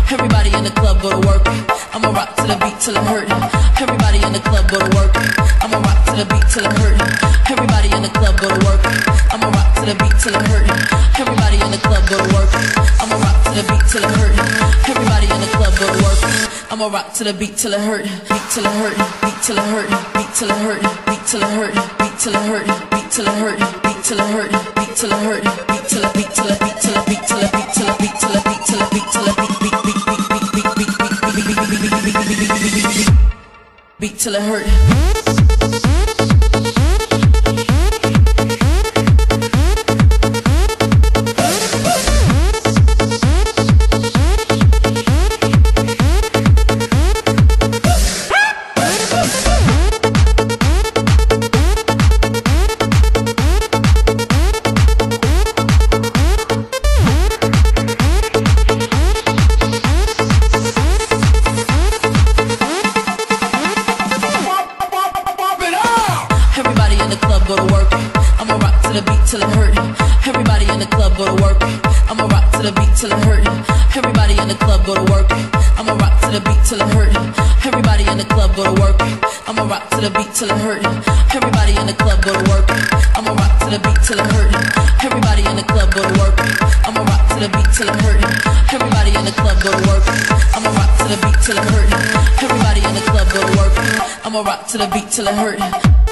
Everybody in the club go to work. I'ma rock to the beat till it hurt. Everybody in the club go to work. I'ma rock to the beat till it hurt. Everybody in the club go to work. I'ma rock to the beat till it hurt. Everybody in the club go to work. I'ma rock to the beat till it hurt. Everybody in the club go to work. I'ma rock to the beat till it hurt. Beat till it hurt. Beat till it hurt. Beat till it hurt. Beat till it hurt. Beat till it hurt. Beat till it hurt. Beat till it hurt. Beat till it hurt. Beat till it beat till it beat till it beat till it beat till it beat till it beat till it beat till it beat beat beat beat beat beat beat till it hurt. Go to work. I'ma rock to the beat till it hurt. Everybody in the club go to work. I'ma rock to the beat till it hurt. Everybody in the club go to work. I'ma rock to the beat till it hurt. Everybody in the club go to work. I'ma rock to the beat till it hurt. Everybody in the club go to work. I'ma rock to the beat till it hurt. Everybody in the club go to work. I'ma rock to the beat till it hurt. Everybody in the club go to work. I'ma rock to the beat till it hurt. Everybody in the club go to work. I'ma rock to the beat till it hurt.